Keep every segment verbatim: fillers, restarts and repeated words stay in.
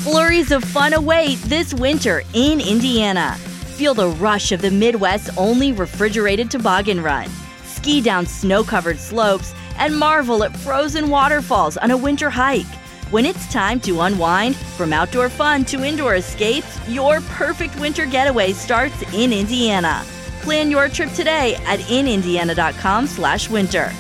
Flurries of fun await this winter in Indiana. Feel the rush of the Midwest's only refrigerated toboggan run. Ski down snow-covered slopes and marvel at frozen waterfalls on a winter hike. When it's time to unwind, from outdoor fun to indoor escapes, your perfect winter getaway starts in Indiana. Plan your trip today at in indiana dot com slash winter.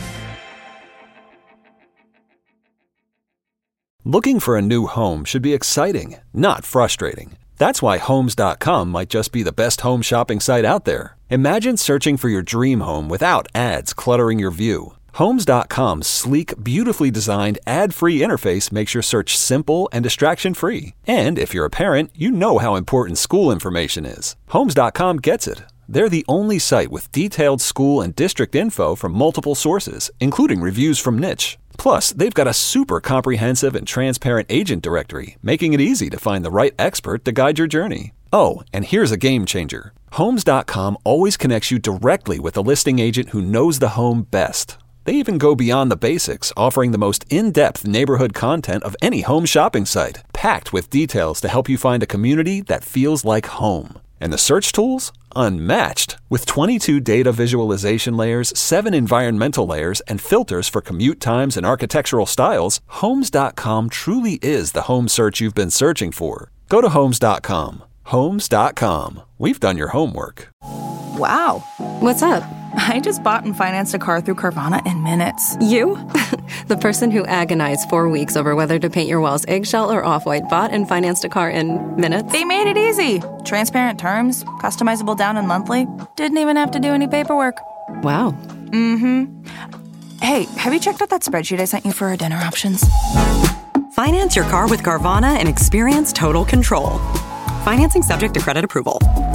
Looking for a new home should be exciting, not frustrating. That's why Homes dot com might just be the best home shopping site out there. Imagine searching for your dream home without ads cluttering your view. Homes dot com's sleek, beautifully designed, ad-free interface makes your search simple and distraction-free. And if you're a parent, you know how important school information is. Homes dot com gets it. They're the only site with detailed school and district info from multiple sources, including reviews from Niche. Plus, they've got a super comprehensive and transparent agent directory, making it easy to find the right expert to guide your journey. Oh, and here's a game changer. Homes dot com always connects you directly with a listing agent who knows the home best. They even go beyond the basics, offering the most in-depth neighborhood content of any home shopping site, packed with details to help you find a community that feels like home. And the search tools? Unmatched. With twenty-two data visualization layers, seven environmental layers, and filters for commute times and architectural styles, Homes dot com truly is the home search you've been searching for. Go to Homes dot com. Homes dot com. We've done your homework. Wow. What's up? I just bought and financed a car through Carvana in minutes. You? The person who agonized four weeks over whether to paint your walls eggshell or off-white bought and financed a car in minutes? They made it easy. Transparent terms, customizable down and monthly. Didn't even have to do any paperwork. Wow. Mm-hmm. Hey, have you checked out that spreadsheet I sent you for our dinner options? Finance your car with Carvana and experience total control. Financing subject to credit approval.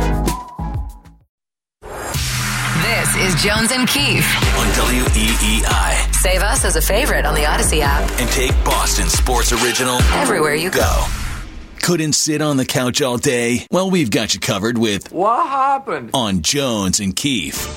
This is Jones and Keefe on W E E I. Save us as a favorite on the Odyssey app. And take Boston Sports Original everywhere you go. go. Couldn't sit on the couch all day? Well, we've got you covered with What Happened on Jones and Keefe.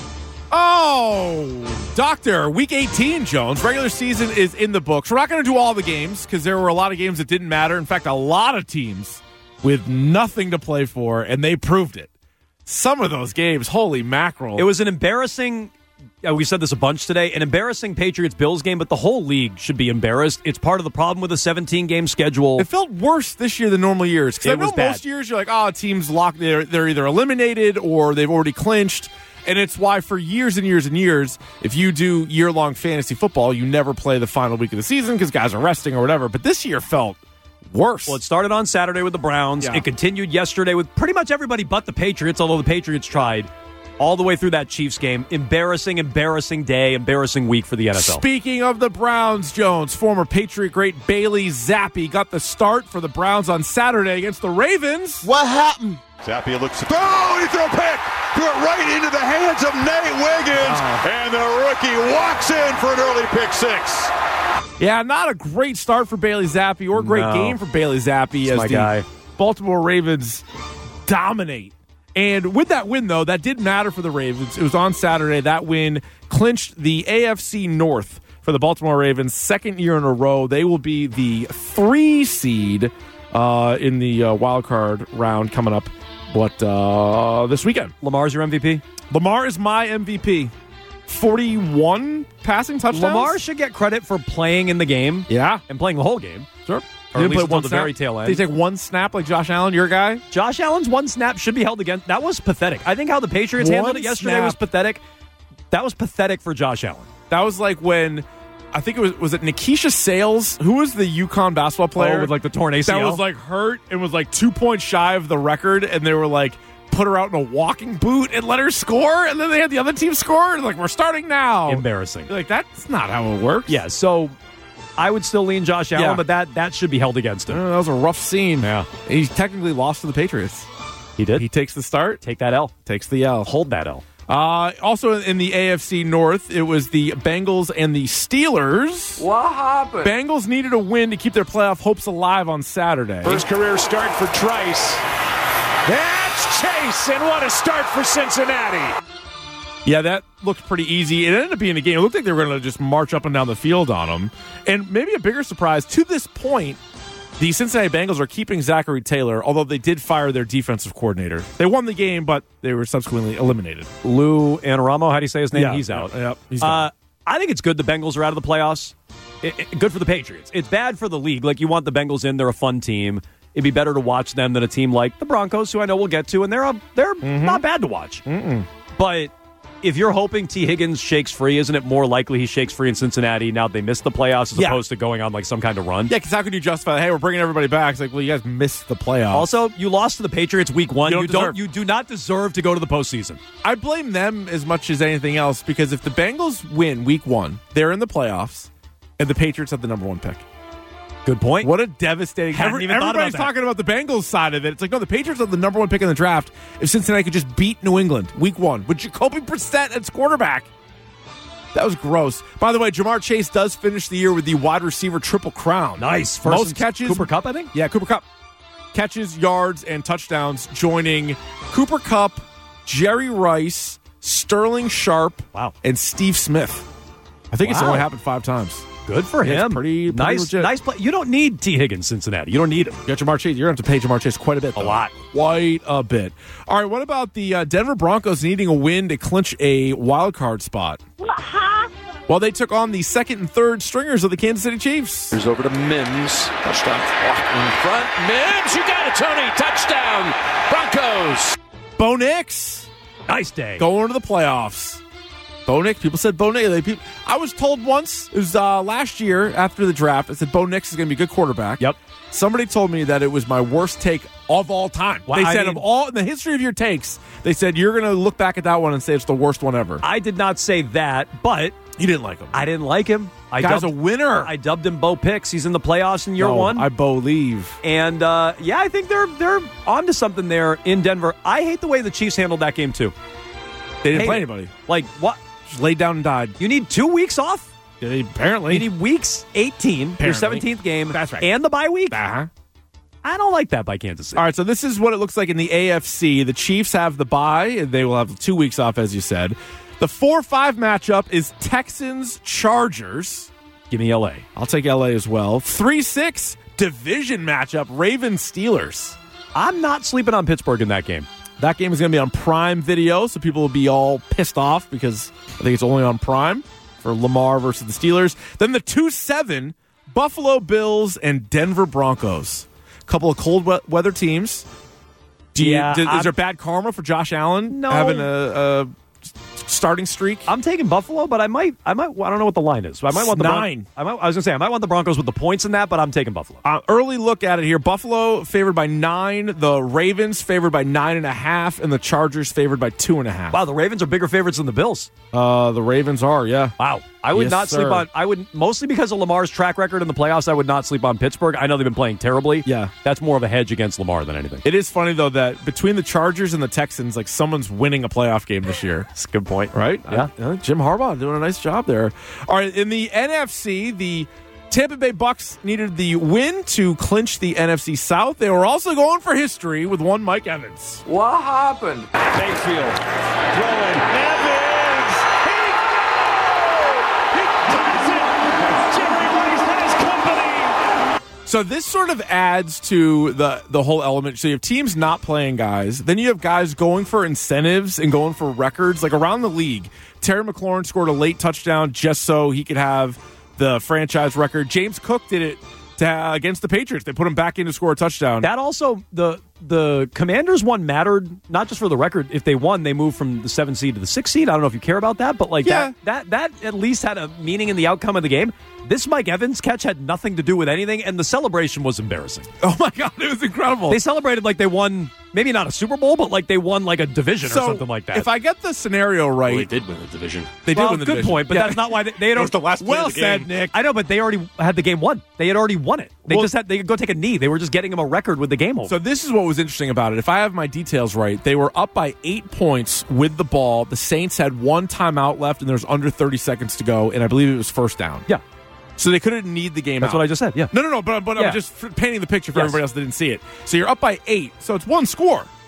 Oh, Doctor, Week eighteen, Jones. Regular season is in the books. We're not going to do all the games because there were a lot of games that didn't matter. In fact, a lot of teams with nothing to play for, and they proved it. Some of those games, holy mackerel. It was an embarrassing, uh, we said this a bunch today, an embarrassing Patriots-Bills game, but the whole league should be embarrassed. It's part of the problem with a seventeen-game schedule. It felt worse this year than normal years. Because I know was bad. Most years you're like, oh, teams locked, they're, they're either eliminated or they've already clinched. And it's why for years and years and years, if you do year-long fantasy football, you never play the final week of the season because guys are resting or whatever. But this year felt worse. Well, it started on Saturday with the Browns. Yeah. It continued yesterday with pretty much everybody but the Patriots, although the Patriots tried all the way through that Chiefs game. Embarrassing, embarrassing day, embarrassing week for the N F L. Speaking of the Browns, Jones, former Patriot great Bailey Zappi got the start for the Browns on Saturday against the Ravens. What happened? Zappi looks, oh, he threw a pick. Threw it right into the hands of Nate Wiggins. Oh. And the rookie walks in for an early pick six. Yeah, not a great start for Bailey Zappi or great no. game for Bailey Zappi That's as my the guy. Baltimore Ravens dominate. And with that win, though, that did matter for the Ravens. It was on Saturday. That win clinched the A F C North for the Baltimore Ravens. Second year in a row. They will be the three seed uh, in the uh, wild card round coming up what, uh, this weekend. Lamar's your M V P? Lamar is my M V P. forty-one passing touchdowns? Lamar should get credit for playing in the game. Yeah. And playing the whole game. Sure. Or at least play one the snap. very tail end. Did he take one snap like Josh Allen, your guy? Josh Allen's one snap should be held against. That was pathetic. I think how the Patriots One handled it yesterday snap. was pathetic. That was pathetic for Josh Allen. That was like when, I think it was, was it Nikisha Sales? Who was the UConn basketball player? Oh, with like the torn A C L? That was like hurt and was like two points shy of the record, and they were like, put her out in a walking boot and let her score, and then they had the other team score, and like, we're starting now. Embarrassing. You're like, that's not how it works. Yeah, so I would still lean Josh Allen, Yeah. but that that should be held against him. Uh, that was a rough scene. Yeah. He technically lost to the Patriots. He did. He takes the start. Take that L. Takes the L. Hold that L. Uh, also in the A F C North, it was the Bengals and the Steelers. What happened? Bengals needed a win to keep their playoff hopes alive on Saturday. First career start for Trice. That's Chase, and what a start for Cincinnati. Yeah, that looked pretty easy. It ended up being a game. It looked like they were going to just march up and down the field on them. And maybe a bigger surprise, to this point, The Cincinnati Bengals are keeping Zachary Taylor, although they did fire their defensive coordinator. They won the game, but they were subsequently eliminated. Lou Anarumo, how do you say his name? Yeah, he's out. Yep, he's uh, I think it's good the Bengals are out of the playoffs. It, it, good for the Patriots. It's bad for the league. Like, you want the Bengals in. They're a fun team. It'd be better to watch them than a team like the Broncos, who I know we'll get to, and they're a, they're mm-hmm. not bad to watch. Mm-mm. But if you're hoping T. Higgins shakes free, isn't it more likely he shakes free in Cincinnati now that they missed the playoffs as yeah. opposed to going on like some kind of run? Yeah, because how could you justify, hey, we're bringing everybody back? It's like, well, you guys missed the playoffs. Also, you lost to the Patriots week one. You don't, you, deserve- don't you do not deserve to go to the postseason. I blame them as much as anything else, because if the Bengals win week one, they're in the playoffs, and the Patriots have the number one pick. Good point. What a devastating... Hadn't Every, even thought everybody's about that. talking about the Bengals side of it. It's like, no, the Patriots have the number one pick in the draft if Cincinnati could just beat New England week one with Jacoby Brissett as quarterback. That was gross. By the way, Jamar Chase does finish the year with the wide receiver triple crown. Nice. First Most catches. Cooper Kupp, I think? Yeah, Cooper Kupp. Catches, yards, and touchdowns, joining Cooper Kupp, Jerry Rice, Sterling Sharp, wow. Oh. and Steve Smith. I think wow. it's only happened five times. Good for him. It's pretty, pretty nice, legit. nice play. You don't need T. Higgins, Cincinnati. You don't need him. You got Jamar Chase. You're going to have to pay Jamar Chase quite a bit, though. A lot. Quite a bit. All right, what about the uh, Denver Broncos needing a win to clinch a wild card spot? Well, they took on the second and third stringers of the Kansas City Chiefs. Here's over to Mims. Touchdown in front. Mims, you got it, Tony. Touchdown, Broncos. Bo Nix. Nice day. Going to the playoffs. Bo Nix. People said Bo Nix. They, people, I was told once, it was uh, last year after the draft, I said Bo Nix is going to be a good quarterback. Yep. Somebody told me that it was my worst take of all time. Well, they I said mean, of all in the history of your takes, they said you're going to look back at that one and say it's the worst one ever. I did not say that, but you didn't like him. I didn't like him. I Guy's dubbed, a winner. I dubbed him Bo Picks. He's in the playoffs in year no, one. I believe. And uh, yeah, I think they're they're onto something there in Denver. I hate the way the Chiefs handled that game too. They didn't hate play it. anybody. Like what? Just laid down and died. You need two weeks off. Yeah, apparently, you need weeks eighteen, apparently. your seventeenth game. That's right, and the bye week. Uh-huh. I don't like that by Kansas City. All right, so this is what it looks like in the A F C. The Chiefs have the bye, and they will have two weeks off, as you said. The four five matchup is Texans-Chargers. Give me L A. I'll take L A as well. three six division matchup, Ravens-Steelers. I'm not sleeping on Pittsburgh in that game. That game is going to be on Prime Video, so people will be all pissed off because I think it's only on Prime for Lamar versus the Steelers. Then the two seven, Buffalo Bills and Denver Broncos. A couple of cold we- weather teams. Do you, yeah, do, is there bad karma for Josh Allen no. having a, a starting streak? I'm taking Buffalo, but I might, I might, I don't know what the line is. I might want the nine. Bron- I, might, I was gonna say I might want the Broncos with the points in that, but I'm taking Buffalo. Uh, early look at it here: Buffalo favored by nine, the Ravens favored by nine and a half, and the Chargers favored by two and a half. Wow, the Ravens are bigger favorites than the Bills. Uh, the Ravens are, yeah. Wow, I would yes, not sir. sleep on. I would mostly because of Lamar's track record in the playoffs. I would not sleep on Pittsburgh. I know they've been playing terribly. Yeah, that's more of a hedge against Lamar than anything. It is funny though that between the Chargers and the Texans, like someone's winning a playoff game this year. That's a good point, right? Yeah. I, uh, Jim Harbaugh doing a nice job there. All right, in the N F C, the Tampa Bay Bucks needed the win to clinch the N F C South. They were also going for history with one Mike Evans. What happened? Mayfield throwing. Evans. He, he does it. Jerry Rice has company. So this sort of adds to the the whole element. So you have teams not playing guys. Then you have guys going for incentives and going for records. Like around the league, Terry McLaurin scored a late touchdown just so he could have the franchise record. James Cook did it to, uh, against the Patriots. They put him back in to score a touchdown. That also, the the Commanders one mattered, not just for the record. If they won, they moved from the seventh seed to the sixth seed. I don't know if you care about that, but like Yeah. that, that, that at least had a meaning in the outcome of the game. This Mike Evans catch had nothing to do with anything, and the celebration was embarrassing. Oh, my God. It was incredible. They celebrated like they won, maybe not a Super Bowl, but like they won like a division So, or something like that. If I get the scenario right. Well, they did win the division. They did well, win the good division. point, but Yeah. that's not why they, they had That was the last play Well of the said, game. Nick. I know, but they already had the game won. They had already won it. They Well- just had they could go take a knee. They were just getting him a record with the game over. So this is what was interesting about it. If I have my details right, they were up by eight points with the ball. The Saints had one timeout left, and there was under thirty seconds to go, and I believe it was first down. Yeah. So they couldn't need the game That's out. what I just said, yeah. No, no, no, but, but Yeah. I'm just f- painting the picture for Yes. everybody else that didn't see it. So you're up by eight, so it's one score.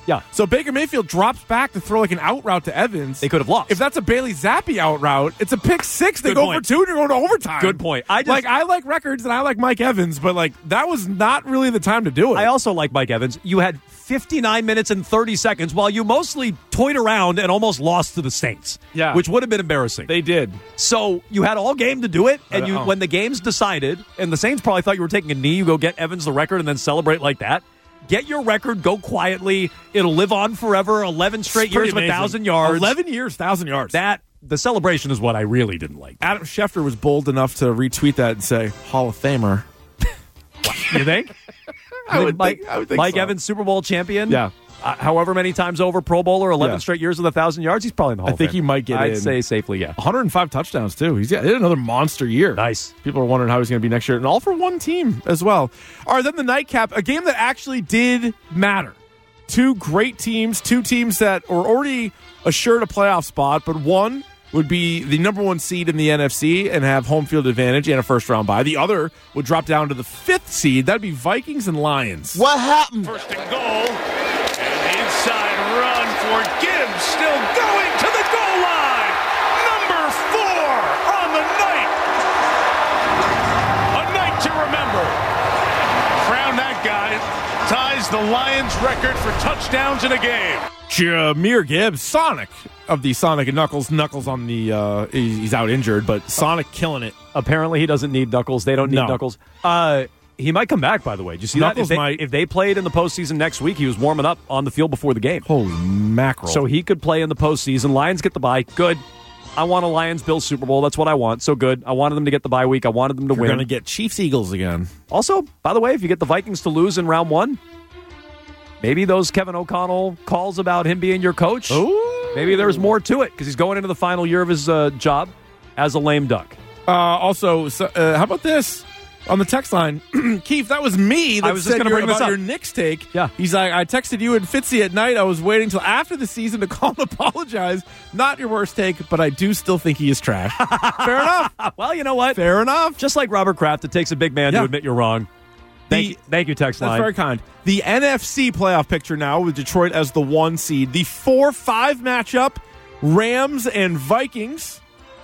Yeah. So Baker Mayfield drops back to throw like an out route to Evans. They could have lost. If that's a Bailey Zappi out route, it's a pick six. They Good go point. for two and you're going to overtime. Good point. I just, like I like records and I like Mike Evans, but like that was not really the time to do it. I also like Mike Evans. You had fifty-nine minutes and thirty seconds while you mostly toyed around and almost lost to the Saints. Yeah. Which would have been embarrassing. They did. So you had all game to do it, and you Uh-oh. when the game's decided, and the Saints probably thought you were taking a knee, you go get Evans the record and then celebrate like that. Get your record, go quietly. It'll live on forever. eleven straight It's pretty years of a amazing. thousand yards. eleven years, one thousand yards. That the celebration is what I really didn't like. Adam Schefter was bold enough to retweet that and say, Hall of Famer. You think? I would Mike, think, I would think Mike so. Evans, Super Bowl champion. Yeah. Uh, however many times over, Pro Bowler, eleven Yeah. straight years with a thousand yards. He's probably in the Hall I of think Fame. he might get I'd in. say safely, yeah. one hundred five touchdowns, too. He's got he had another monster year. Nice. People are wondering how he's going to be next year. And all for one team as well. All right, then the nightcap, a game that actually did matter. Two great teams, two teams that are already assured a playoff spot, but one would be the number one seed in the N F C and have home field advantage and a first-round bye. The other would drop down to the fifth seed. That'd be Vikings and Lions. What happened? First and goal. And the inside run for Gibbs. Still going to the goal line. Number four on the night. A night to remember. Crown that guy. Ties the Lions record for touchdowns in a game. Jahmyr Gibbs, Sonic of the Sonic and Knuckles. Knuckles on the, uh, he's out injured, but Sonic killing it. Apparently, he doesn't need Knuckles. They don't need No. Knuckles. Uh, he might come back, by the way. Did you see Knuckles that? If they, might. if they played in the postseason next week, he was warming up on the field before the game. Holy mackerel. So he could play in the postseason. Lions get the bye. Good. I want a Lions-Bills Super Bowl. That's what I want. So good. I wanted them to get the bye week. I wanted them to You're win. going to get Chiefs-Eagles again. Also, by the way, if you get the Vikings to lose in round one, maybe those Kevin O'Connell calls about him being your coach, Ooh. maybe there's more to it because he's going into the final year of his uh, job as a lame duck. Uh, also, so, uh, how about this? On the text line, Keith, that was me that I was just said gonna your, bring this about up. your Knicks take. Yeah. He's like, I texted you and Fitzy at night. I was waiting till after the season to call and apologize. Not your worst take, but I do still think he is trash. Fair enough. Well, you know what? Fair enough. Just like Robert Kraft, it takes a big man Yeah. to admit you're wrong. Thank, The- you, thank you, text That's line. very kind. The N F C playoff picture now with Detroit as the one seed. The four five matchup, Rams and Vikings.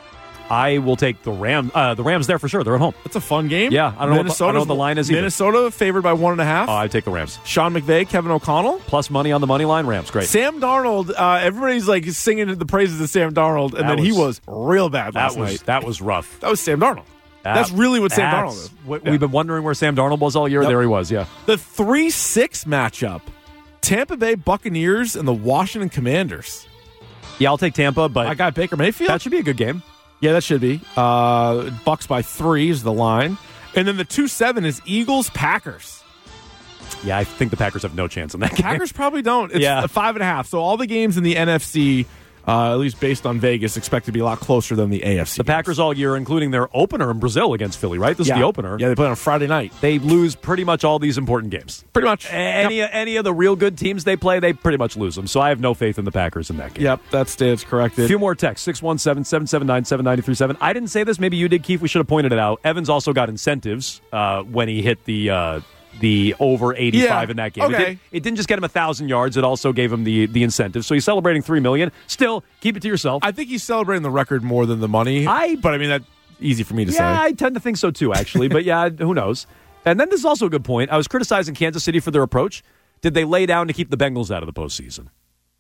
I will take the Rams. Uh, the Rams there for sure. They're at home. That's a fun game. Yeah, I don't know what the- I don't Minnesota's- know what the line is either. Minnesota favored by one and a half. Oh, I take the Rams. Sean McVay, Kevin O'Connell. Plus money on the money line. Rams. Great. Sam Darnold, uh, everybody's like singing the praises of Sam Darnold, and That then he was- was real bad That last was night. that was rough. That was Sam Darnold. That- That's really what Sam that's Darnold is. what- Yeah. We've been wondering where Sam Darnold was all year. Yep. There he was. Yeah. The three six matchup, Tampa Bay Buccaneers and the Washington Commanders. Yeah, I'll take Tampa, but I got Baker Mayfield. that should be a good game. Yeah, that should be. Uh, Bucks by three is the line. And then the two seven is Eagles-Packers. Yeah, I think the Packers have no chance in that game. Packers probably don't. It's Yeah. a five and a half. So all the games in the N F C, uh, at least based on Vegas, expect to be a lot closer than the A F C. The Packers all year, including their opener in Brazil against Philly, right? This yeah. is the opener. Yeah, they play on Friday night. They lose pretty much all these important games. Pretty much. Any Yep, any of the real good teams they play, they pretty much lose them. So I have no faith in the Packers in that game. yep that stands corrected. A few more texts, six one seven, seven seven nine, seven nine three seven. I didn't say this. Maybe you did, Keith. We should have pointed it out. Evans also got incentives uh, when he hit the uh, the over eighty-five Yeah, in that game. It, okay. did, it didn't just get him one thousand yards. It also gave him the, the incentive. So he's celebrating three million dollars. Still, keep it to yourself. I think he's celebrating the record more than the money. I- but I mean, that's easy for me to Yeah, say. I tend to think so too, actually. But yeah, who knows? And then this is also a good point. I was criticizing Kansas City for their approach. Did they lay down to keep the Bengals out of the postseason?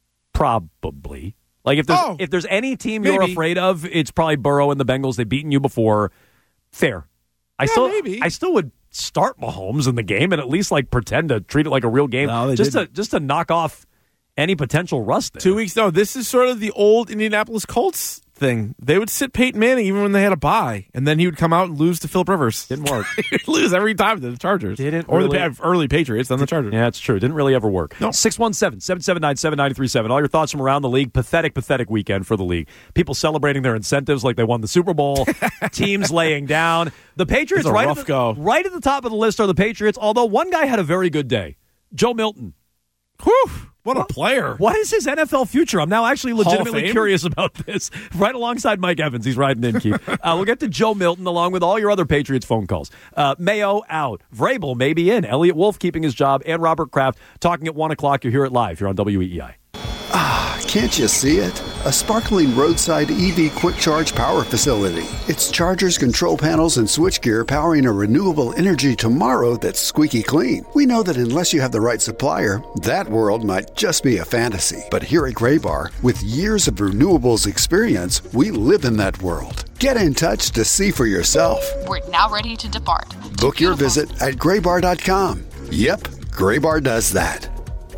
Probably. Like if there's Oh, if there's any team you're maybe. afraid of, it's probably Burrow and the Bengals. They've beaten you before. Fair. I Yeah, still maybe. I still would start Mahomes in the game and at least like pretend to treat it like a real game. No, they just didn't. to just to knock off any potential rust there. Two weeks. No, this is sort of the old Indianapolis Colts thing. They would sit Peyton Manning even when they had a bye, and then he would come out and lose to Philip Rivers. Didn't work. He'd lose every time to the Chargers. Didn't or really- the pa- early Patriots, then the Chargers. Yeah, it's true. Didn't really ever work. No. six one seven, seven seven nine, seven nine three seven. All your thoughts from around the league. Pathetic, pathetic weekend for the league. People celebrating their incentives like they won the Super Bowl. Teams laying down. The Patriots, It's a right, rough at the, go. right at the top of the list are the Patriots, although one guy had a very good day. Joe Milton. Whew. What a player. What is his N F L future? I'm now actually legitimately Fame? curious about this. Right alongside Mike Evans. He's riding in, Keith. uh, we'll get to Joe Milton along with all your other Patriots phone calls. Uh, Mayo out. Vrabel may be in. Elliot Wolf keeping his job. And Robert Kraft talking at one o'clock. You'll hear it live here on W E E I. Ah, can't you see it? A sparkling roadside E V quick charge power facility. It's chargers, control panels, and switchgear powering a renewable energy tomorrow that's squeaky clean. We know that unless you have the right supplier, that world might just be a fantasy. But here at Graybar, with years of renewables experience, we live in that world. Get in touch to see for yourself. We're now ready to depart. Book your visit at graybar dot com. Yep, Graybar does that.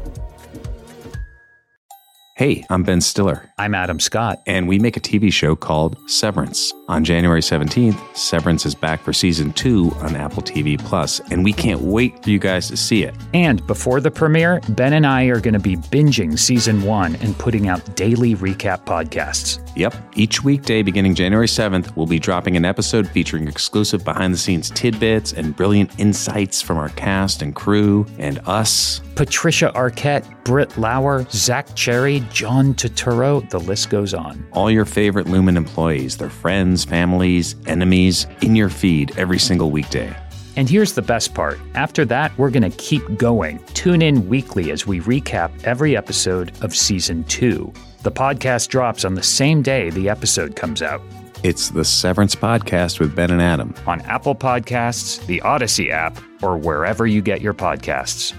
Hey, I'm Ben Stiller. I'm Adam Scott. And we make a T V show called Severance. On January seventeenth, Severance is back for season two on Apple T V Plus, and we can't wait for you guys to see it. And before the premiere, Ben and I are going to be binging season one and putting out daily recap podcasts. Yep. Each weekday beginning January seventh, we'll be dropping an episode featuring exclusive behind-the-scenes tidbits and brilliant insights from our cast and crew and us. Patricia Arquette, Britt Lauer, Zach Cherry, John Turturro, the list goes on. All your favorite Lumen employees, their friends, families, enemies, in your feed every single weekday. And here's the best part. After that, we're going to keep going. Tune in weekly as we recap every episode of season two. The podcast drops on the same day the episode comes out. It's the Severance Podcast with Ben and Adam. On Apple Podcasts, the Odyssey app, or wherever you get your podcasts.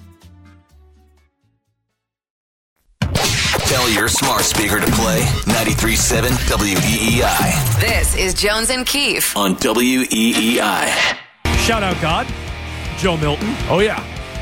Tell your smart speaker to play ninety-three point seven W E E I. This is Jones and Keefe on W E E I. Shout out God, Joe Milton. Oh, yeah.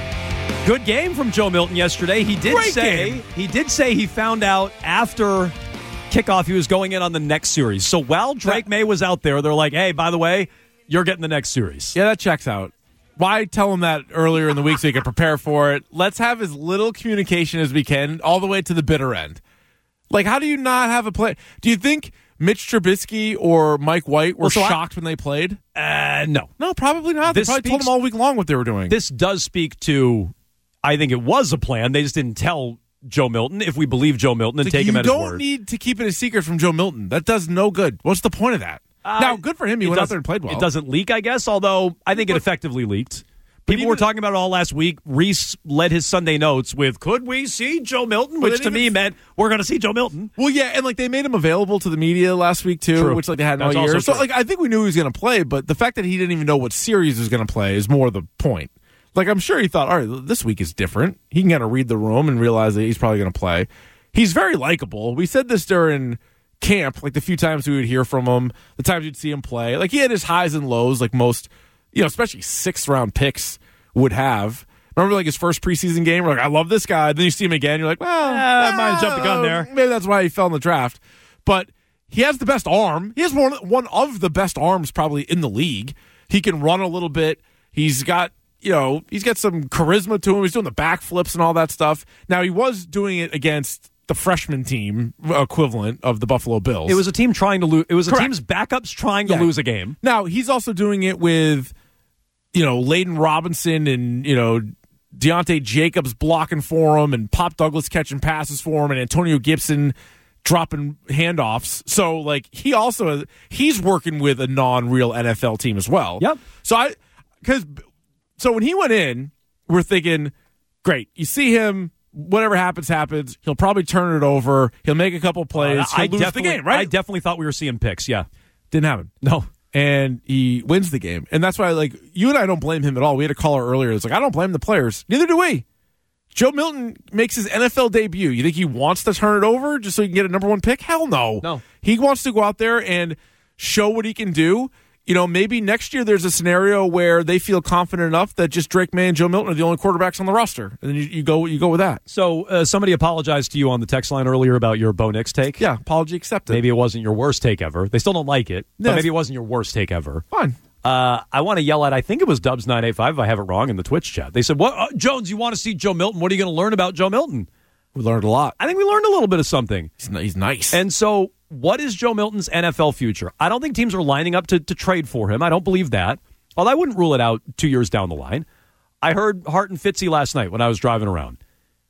Good game from Joe Milton yesterday. He did Great say game. he did say he found out after kickoff he was going in on the next series. So while Drake May was out there, they're like, hey, by the way, you're getting the next series. Yeah, that checks out. Why tell him that earlier in the week so he can prepare for it? Let's have as little communication as we can all the way to the bitter end. Like, how do you not have a play? Do you think Mitch Trubisky or Mike White were well, so shocked I, when they played? Uh, no. No, probably not. This they probably speaks, told them all week long what they were doing. This does speak to, I think it was a plan. They just didn't tell Joe Milton, if we believe Joe Milton, and like, take him at his word. You don't need to keep it a secret from Joe Milton. That does no good. What's the point of that? Uh, now, good for him. He went out there and played well. It doesn't leak, I guess, although I think it effectively leaked. People even, were talking about it all last week. Reese led his Sunday notes with, could we see Joe Milton? Which to even, me meant, we're going to see Joe Milton. Well, yeah, and like they made him available to the media last week, too, true. which like they hadn't all year. So like I think we knew he was going to play, but the fact that he didn't even know what series he was going to play is more the point. Like, I'm sure he thought, all right, this week is different. He can kind of read the room and realize that he's probably going to play. He's very likable. We said this during camp, like the few times we would hear from him, the times you'd see him play. Like, he had his highs and lows, like most, you know, especially sixth-round picks would have. Remember, like, his first preseason game? We're like, I love this guy. Then you see him again, you're like, well, yeah, I might have jumped the gun there. Maybe that's why he fell in the draft. But he has the best arm. He has one, one of the best arms probably in the league. He can run a little bit. He's got, you know, he's got some charisma to him. He's doing the backflips and all that stuff. Now, he was doing it against the freshman team equivalent of the Buffalo Bills. It was a team trying to lose. It was a Correct. team's backups trying to yeah. lose a game. Now, he's also doing it with, you know, Layden Robinson and, you know, Deontay Jacobs blocking for him and Pop Douglas catching passes for him and Antonio Gibson dropping handoffs. So, like, he also, he's working with a non-real N F L team as well. Yep. So, I, because, so when he went in, we're thinking, great, you see him, whatever happens, happens. He'll probably turn it over. He'll make a couple plays. Uh, He'll I lose the game, right? I definitely thought we were seeing picks, yeah. Didn't happen. No. And he wins the game. And that's why, like, you and I don't blame him at all. We had a caller earlier that's like, I don't blame the players. Neither do we. Joe Milton makes his N F L debut. You think he wants to turn it over just so he can get a number one pick? Hell no. No. He wants to go out there and show what he can do. You know, maybe next year there's a scenario where they feel confident enough that just Drake May and Joe Milton are the only quarterbacks on the roster. And then you, you go you go with that. So uh, somebody apologized to you on the text line earlier about your Bo Nix take. Yeah, apology accepted. Maybe it wasn't your worst take ever. They still don't like it, but yes. maybe it wasn't your worst take ever. Fine. Uh, I want to yell at, I think it was Dubs nine eight five, if I have it wrong, in the Twitch chat. They said, "What, uh, Jones, you want to see Joe Milton? What are you going to learn about Joe Milton?" We learned a lot. I think we learned a little bit of something. He's, he's nice. And so, what is Joe Milton's N F L future? I don't think teams are lining up to, to trade for him. I don't believe that. Although I wouldn't rule it out two years down the line. I heard Hart and Fitzy last night when I was driving around.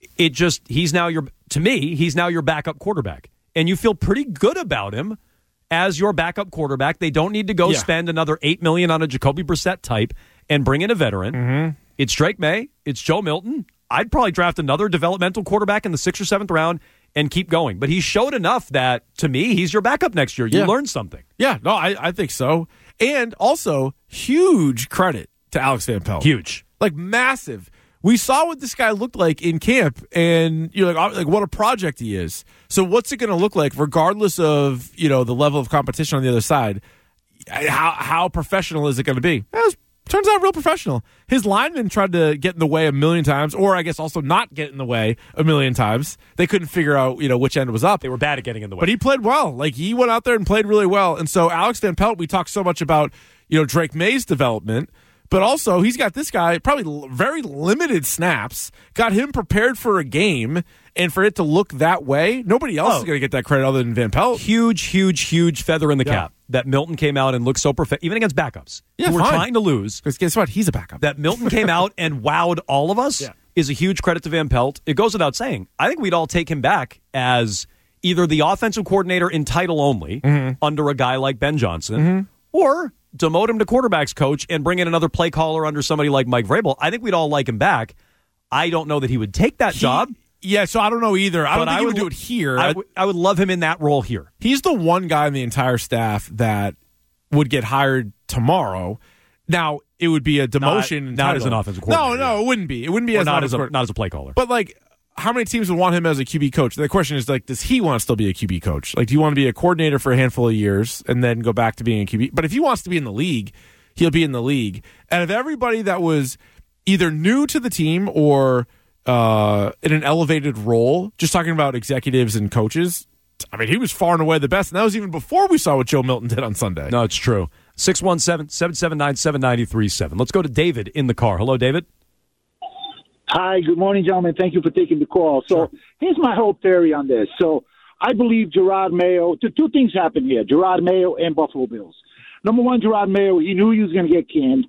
it just, he's now your, to me, he's now your backup quarterback. And you feel pretty good about him as your backup quarterback. They don't need to go Yeah. spend another eight million dollars on a Jacoby Brissett type and bring in a veteran. Mm-hmm. It's Drake May. It's Joe Milton. I'd probably draft another developmental quarterback in the sixth or seventh round and keep going. But he showed enough that, to me, he's your backup next year. You Yeah. learned something. Yeah, no, I, I think so. And also, huge credit to Alex Van Pelt. Huge. Like, massive. We saw what this guy looked like in camp, and you're like, like what a project he is. So what's it going to look like, regardless of, you know, the level of competition on the other side? How how professional is it going to be? It was, turns out real professional. His linemen tried to get in the way a million times, or I guess also not get in the way a million times. They couldn't figure out, you know, which end was up. They were bad at getting in the way. But he played well. Like, he went out there and played really well. And so Alex Van Pelt, we talked so much about, you know, Drake May's development. But also, he's got this guy, probably very limited snaps, got him prepared for a game, and for it to look that way, nobody else Oh. is going to get that credit other than Van Pelt. Huge, huge, huge feather in the Yeah. cap that Milton came out and looked so perfect, even against backups Yeah, who were fine. trying to lose. Because guess what? He's a backup. That Milton came out and wowed all of us Yeah. is a huge credit to Van Pelt. It goes without saying. I think we'd all take him back as either the offensive coordinator in title only Mm-hmm. under a guy like Ben Johnson, or demote him to quarterbacks coach and bring in another play caller under somebody like Mike Vrabel. I think we'd all like him back. I don't know that he would take that He- job. Yeah, so I don't know either. I don't But think I he would would- do it here. I would- I would love him in that role here. He's the one guy in the entire staff that would get hired tomorrow. Now, it would be a demotion. Not- in not as title. an offensive coordinator, No, no, it wouldn't be. It wouldn't be Or as not an as a offensive not as a play caller. But, like, how many teams would want him as a Q B coach? The question is, like, does he want to still be a Q B coach? Like, do you want to be a coordinator for a handful of years and then go back to being a Q B? But if he wants to be in the league, he'll be in the league. And if everybody that was either new to the team or uh, in an elevated role, just talking about executives and coaches, I mean, he was far and away the best. And that was even before we saw what Joe Milton did on Sunday. No, it's true. six one seven, seven seven nine, seven nine three seven. Let's go to David in the car. Hello, David. Hi, good morning, gentlemen. Thank you for taking the call. So here's my whole theory on this. So I believe Gerard Mayo, two, two things happened here, Gerard Mayo and Buffalo Bills. Number one, Gerard Mayo, he knew he was going to get canned,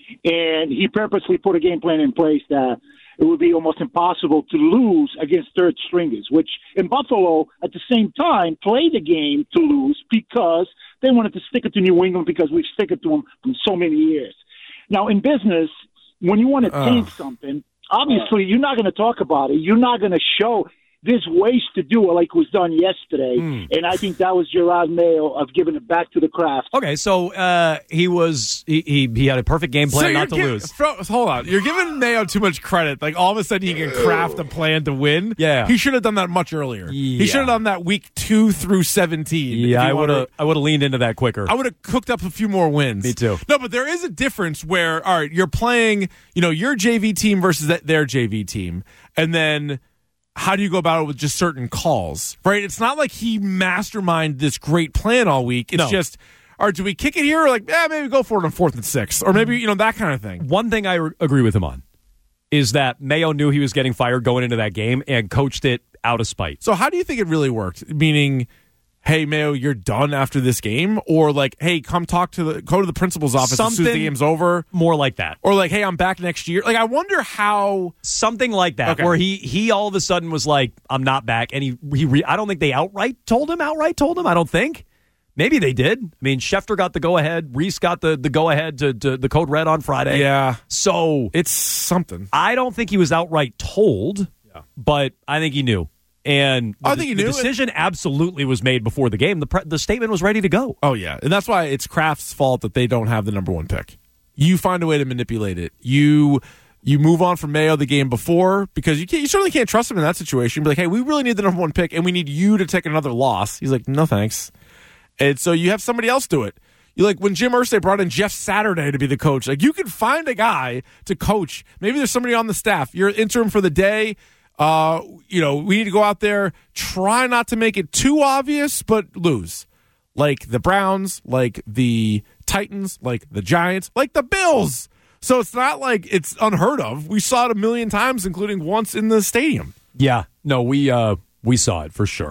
and he purposely put a game plan in place that it would be almost impossible to lose against third stringers, which in Buffalo at the same time played the game to lose because they wanted to stick it to New England because we've stick it to them for so many years. Now, in business, when you want to tank something, obviously you're not going to talk about it. You're not going to show there's ways to do it like was done yesterday. Mm. And I think that was Gerard Mayo of giving it back to the craft. Okay, so uh, he was he, he he had a perfect game plan So not you're to giv- lose. Fro- hold on. You're giving Mayo too much credit. Like, all of a sudden he can craft a plan to win. Yeah. He should have done that much earlier. Yeah. He should have done that week two through seventeen. if Yeah, he I would wanted- have I would have leaned into that quicker. I would have cooked up a few more wins. Me too. No, but there is a difference where, all right, you're playing, you know, your J V team versus that- their J V team. And then how do you go about it with just certain calls, right? It's not like he masterminded this great plan all week. It's No. just, all right, do we kick it here? Or like, yeah, maybe go for it on fourth and six. Or maybe, you know, that kind of thing. One thing I re- agree with him on is that Mayo knew he was getting fired going into that game and coached it out of spite. So how do you think it really worked? Meaning, hey, Mayo, you're done after this game? Or like, hey, come talk to the, go to the principal's office as soon as the Something game's over? More like that. Or like, hey, I'm back next year. Like, I wonder how... Something like that, Okay. where he he all of a sudden was like, I'm not back. And he, he re- I don't think they outright told him, outright told him. I don't think. Maybe they did. I mean, Schefter got the go-ahead. Reese got the, the go-ahead to, to the code red on Friday. Yeah. So it's something. I don't think he was outright told, yeah. but I think he knew. And the, I think he the knew. decision absolutely was made before the game. The pre- the statement was ready to go. Oh, yeah. And that's why it's Kraft's fault that they don't have the number one pick. You find a way to manipulate it. You you move on from Mayo the game before because you can't, you certainly can't trust him in that situation. Be like, hey, we really need the number one pick, and we need you to take another loss. He's like, no, thanks. And so you have somebody else do it. You like when Jim Irsay brought in Jeff Saturday to be the coach. Like, you can find a guy to coach. Maybe there's somebody on the staff. You're interim for the day. Uh, you know, we need to go out there, try not to make it too obvious, but lose. Like the Browns, like the Titans, like the Giants, like the Bills. So it's not like it's unheard of. We saw it a million times, including once in the stadium. Yeah, no, we uh, we saw it for sure.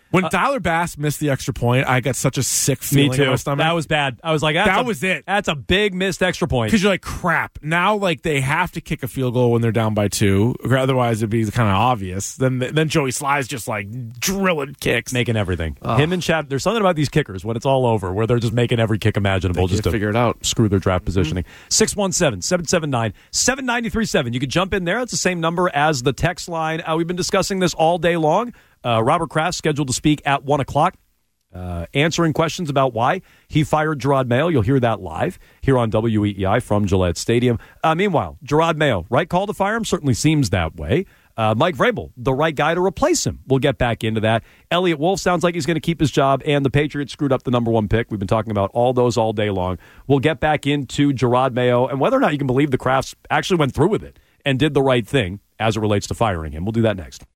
When Uh, Tyler Bass missed the extra point, I got such a sick feeling Me too. in my stomach. That was bad. I was like, that's that a, was it. That's a big missed extra point. Because you're like, crap. Now, like, they have to kick a field goal when they're down by two. Or otherwise, it'd be kind of obvious. Then then Joey Sly's just, like, drilling kicks. Making everything. Oh. Him and Chad, there's something about these kickers when it's all over where they're just making every kick imaginable They just to figure it out. Screw their draft positioning. six one seven, seven seven nine, seven nine three seven. You can jump in there. It's the same number as the text line. Uh, we've been discussing this all day long. Uh, Robert Kraft scheduled to speak at one o'clock. Uh, answering questions about why he fired Gerard Mayo. You'll hear that live here on W E E I from Gillette Stadium. Uh, meanwhile, Gerard Mayo, right call to fire him? Certainly seems that way. Uh, Mike Vrabel, the right guy to replace him. We'll get back into that. Elliott Wolf sounds like he's going to keep his job, and the Patriots screwed up the number one pick. We've been talking about all those all day long. We'll get back into Gerard Mayo and whether or not you can believe the Crafts actually went through with it and did the right thing as it relates to firing him. We'll do that next.